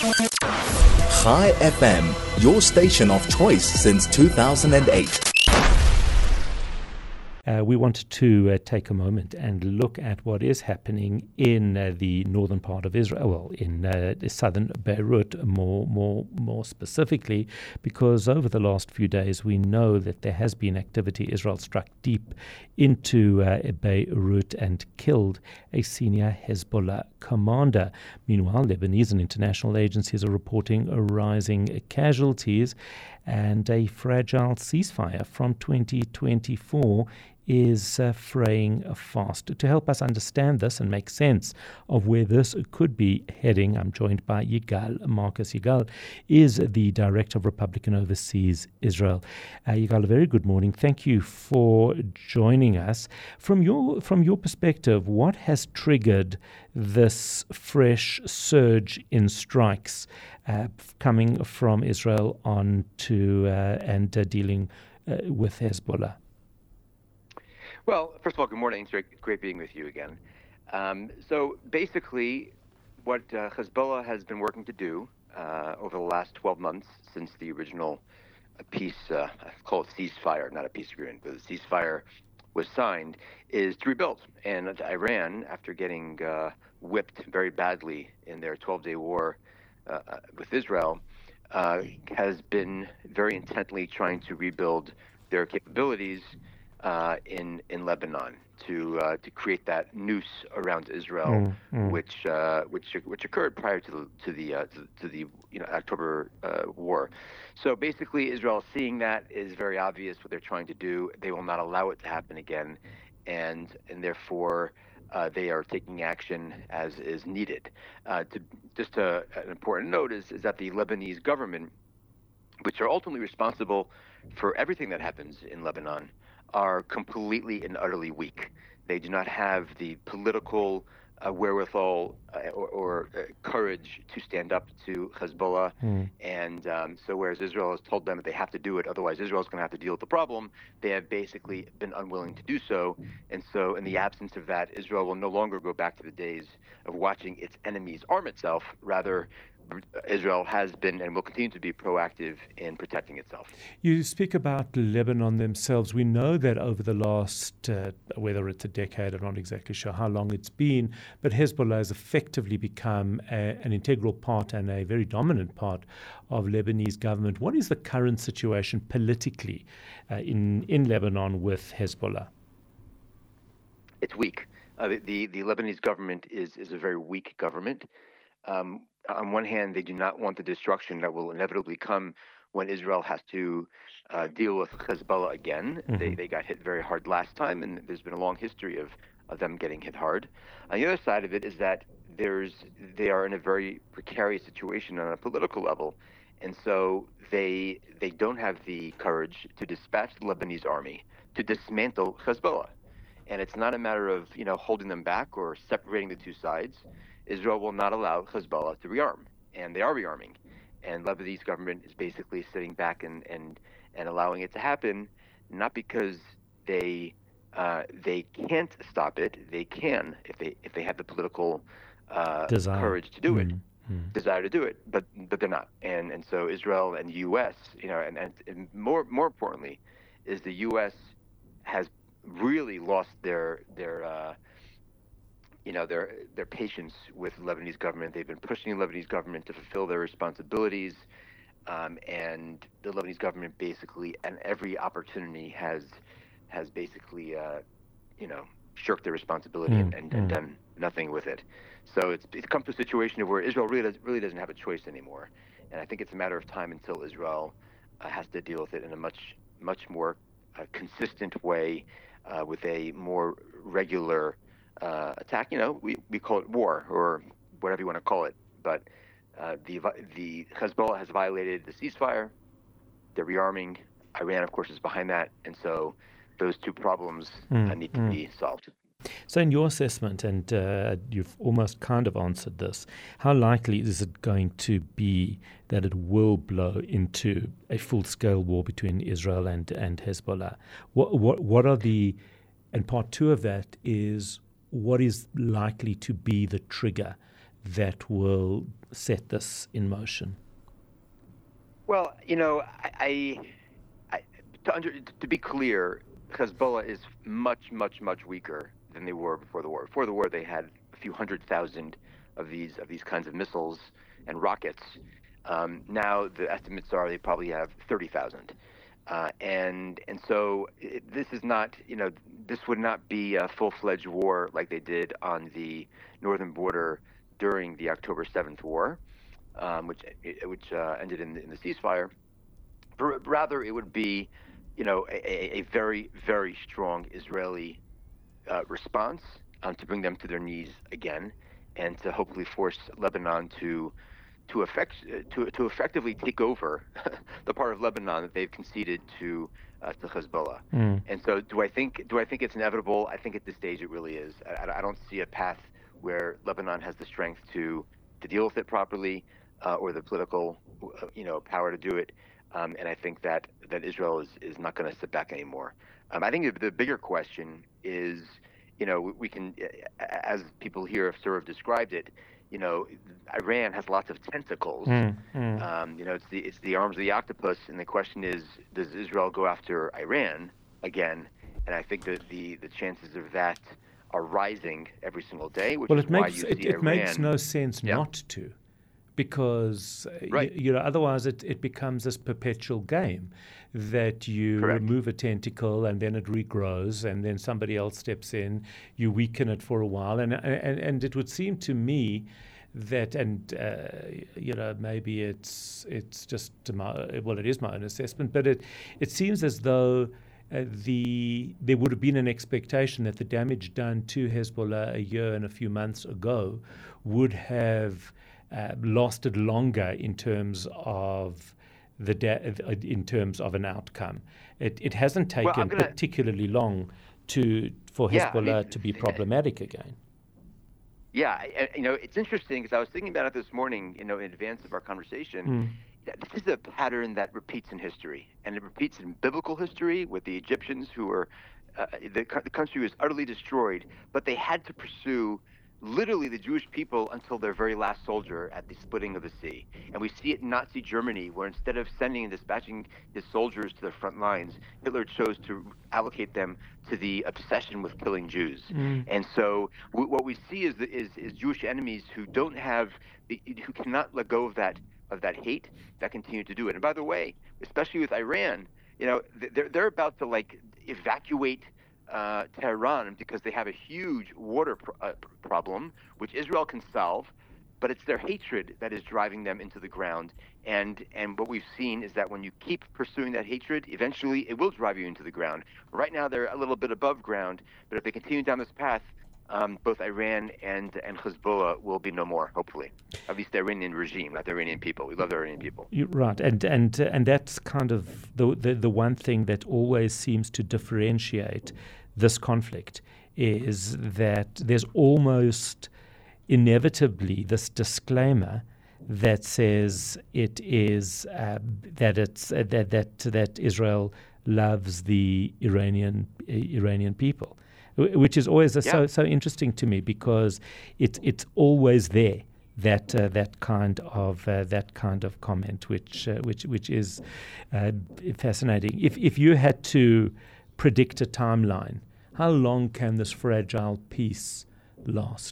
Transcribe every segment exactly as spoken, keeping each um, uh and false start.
Chai F M, your station of choice since two thousand eight. Uh, we wanted to uh, take a moment and look at what is happening in uh, the northern part of Israel, well, in uh, southern Beirut more, more, more specifically, because over the last few days we know that there has been activity. Israel struck deep into uh, Beirut and killed a senior Hezbollah commander. Meanwhile, Lebanese and international agencies are reporting rising casualties, and a fragile ceasefire from twenty twenty-four is uh, fraying fast. To help us understand this and make sense of where this could be heading, I'm joined by Yigal Marcus. Yigal is the Director of Republican Overseas Israel. Uh, Yigal, a very good morning. Thank you for joining us. From your from your perspective, what has triggered this fresh surge in strikes uh, coming from Israel on to uh, and uh, dealing uh, with Hezbollah? Well, first of all, good morning. It's great, great being with you again. Um, so basically, what uh, Hezbollah has been working to do uh, over the last twelve months since the original uh, peace, uh, I call it ceasefire, not a peace agreement, but the ceasefire was signed, is to rebuild. And Iran, after getting uh, whipped very badly in their twelve-day war uh, with Israel, uh, has been very intently trying to rebuild their capabilities Uh, in in Lebanon to uh, to create that noose around Israel, mm, mm. which uh, which which occurred prior to the to the uh, to, to the you know October uh, war. So basically, Israel, seeing that, is very obvious what they're trying to do. They will not allow it to happen again, and and therefore uh, they are taking action as is needed. Uh, to just a, an important note is is that the Lebanese government, which are ultimately responsible for everything that happens in Lebanon, are completely and utterly weak. They do not have the political uh, wherewithal uh, or, or uh, courage to stand up to Hezbollah. Mm. And um, so whereas Israel has told them that they have to do it, otherwise Israel is going to have to deal with the problem, they have basically been unwilling to do so. And so in the absence of that, Israel will no longer go back to the days of watching its enemies arm itself. Rather, Israel has been and will continue to be proactive in protecting itself. You speak about Lebanon themselves. We know that over the last, uh, whether it's a decade, I'm not exactly sure how long it's been, but Hezbollah has effectively become a, an integral part and a very dominant part of Lebanese government. What is the current situation politically uh, in, in Lebanon with Hezbollah? It's weak. Uh, the, the Lebanese government is, is a very weak government. Um, on one hand, they do not want the destruction that will inevitably come when Israel has to uh, deal with Hezbollah again. Mm-hmm. They they got hit very hard last time, and there's been a long history of, of them getting hit hard. On the other side of it is that there's they are in a very precarious situation on a political level, and so they they don't have the courage to dispatch the Lebanese army to dismantle Hezbollah. And it's not a matter of you know holding them back or separating the two sides. Israel will not allow Hezbollah to rearm, and they are rearming. And Lebanese government is basically sitting back and, and, and allowing it to happen, not because they uh, they can't stop it. They can if they if they have the political uh, courage to do mm, it, mm. desire to do it, but but they're not. And and so Israel and the U S, you know, and, and, and more more importantly, is the U S has really lost their their uh, you know, their their patience with the Lebanese government. They've been pushing the Lebanese government to fulfill their responsibilities, um, and the Lebanese government basically, and every opportunity has has basically, uh, you know, shirked their responsibility mm, and, and, mm. and done nothing with it. So it's it's come to a situation where Israel really does, really doesn't have a choice anymore, and I think it's a matter of time until Israel uh, has to deal with it in a much much more uh, consistent way, uh, with a more regular Uh, attack. You know, we, we call it war or whatever you want to call it. But uh, the the Hezbollah has violated the ceasefire. They're rearming. Iran, of course, is behind that, and so those two problems mm, uh, need to mm. be solved. So, in your assessment, and uh, you've almost kind of answered this, how likely is it going to be that it will blow into a full-scale war between Israel and and Hezbollah? What what what are the and part two of that is, what is likely to be the trigger that will set this in motion? Well, you know, I, I, to, under, to be clear, Hezbollah is much, much, much weaker than they were before the war. Before the war, they had a few hundred thousand of these of these kinds of missiles and rockets. Um, now the estimates are they probably have thirty thousand, uh, and and so it, this is not, you know, this would not be a full-fledged war like they did on the northern border during the October seventh war, um, which which uh, ended in the, in the ceasefire. But rather, it would be, you know, a, a very, very strong Israeli uh, response um, to bring them to their knees again, and to hopefully force Lebanon to to effect to to effectively take over the part of Lebanon that they've conceded to uh, to Hezbollah. Mm. And so, do I think do I think it's inevitable? I think at this stage it really is. I, I don't see a path where Lebanon has the strength to to deal with it properly, uh, or the political, uh, you know, power to do it. Um, and I think that, that Israel is, is not going to sit back anymore. Um, I think the bigger question is, you know, we can, as people here have sort of described it, you know, Iran has lots of tentacles. Mm, mm. Um, you know, it's the it's the arms of the octopus, and the question is, does Israel go after Iran again? And I think that the, the chances of that are rising every single day. Which well, is it makes why you it, see it Iran, makes no sense yeah. not to. Because right. you, you know, otherwise it, it becomes this perpetual game that you Correct. remove a tentacle and then it regrows and then somebody else steps in, you weaken it for a while, and and, and it would seem to me that, and uh, you know, maybe it's it's just my, well, it is my own assessment, but it it seems as though uh, the there would have been an expectation that the damage done to Hezbollah a year and a few months ago would have Uh, lasted longer in terms of the da- in terms of an outcome. It it hasn't taken well, gonna, particularly long to for Hezbollah yeah, I mean, to be problematic again. Yeah, I, you know, it's interesting because I was thinking about it this morning, you know, in advance of our conversation. Mm. This is a pattern that repeats in history, and it repeats in biblical history with the Egyptians who were uh, the, the country was utterly destroyed, but they had to pursue literally the Jewish people until their very last soldier at the splitting of the sea. And we see it in Nazi Germany, where instead of sending and dispatching his soldiers to the front lines, Hitler chose to allocate them to the obsession with killing Jews. Mm. And so w- what we see is, the, is is Jewish enemies who don't have, who cannot let go of that of that hate, that continue to do it. And by the way, especially with Iran, you know, they're they're about to like evacuate Uh, Tehran because they have a huge water pr- uh, problem, which Israel can solve, but it's their hatred that is driving them into the ground. And and what we've seen is that when you keep pursuing that hatred, eventually it will drive you into the ground. Right now they're a little bit above ground, but if they continue down this path, um, both Iran and, and Hezbollah will be no more, hopefully. At least the Iranian regime, not the Iranian people. We love the Iranian people. You're right, and and uh, and that's kind of the, the the one thing that always seems to differentiate this conflict is that there's almost inevitably this disclaimer that says it is uh, that it's uh, that that that Israel loves the Iranian uh, Iranian people, which is always a, yeah. so so interesting to me because it's it's always there. That uh, that kind of uh, that kind of comment, which uh, which which is uh, fascinating. If if you had to predict a timeline, how long can this fragile peace last?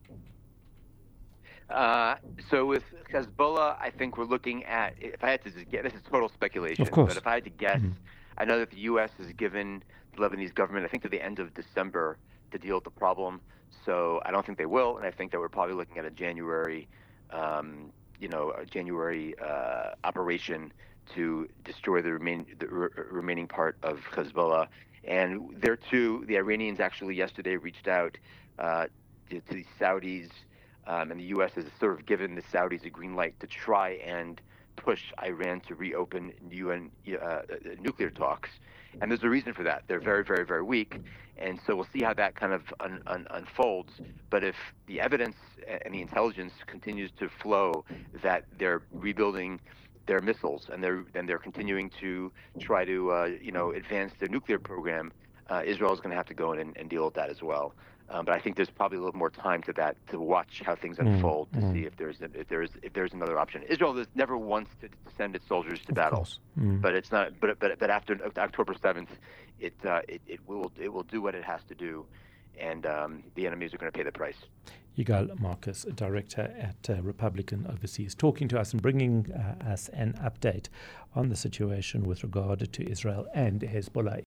Uh, so with Hezbollah, I think we're looking at, if I had to just guess, this is total speculation, of course. But if I had to guess, mm-hmm. I know that the U S has given the Lebanese government, I think, to the end of December to deal with the problem. So I don't think they will, and I think that we're probably looking at a January, um, you know, a January uh, operation to destroy the, remain, the re- remaining part of Hezbollah. And there too, the Iranians actually yesterday reached out uh, to, to the Saudis, um, and the U S has sort of given the Saudis a green light to try and push Iran to reopen U N uh, nuclear talks. And there's a reason for that. They're very, very, very weak. And so we'll see how that kind of un- un- unfolds. But if the evidence and the intelligence continues to flow that they're rebuilding their missiles and they're and they're continuing to try to uh, you know advance their nuclear program, uh, Israel is going to have to go in and, and deal with that as well. Um, but I think there's probably a little more time to that to watch how things unfold mm, to mm. see if there's if there's if there's another option. Israel never wants to send its soldiers to of battle, mm. but it's not. But but but after October seventh, it uh, it it will it will do what it has to do, and um, the enemies are going to pay the price. Yigal Marcus, Director at uh, Republican Overseas, talking to us and bringing uh, us an update on the situation with regard to Israel and Hezbollah.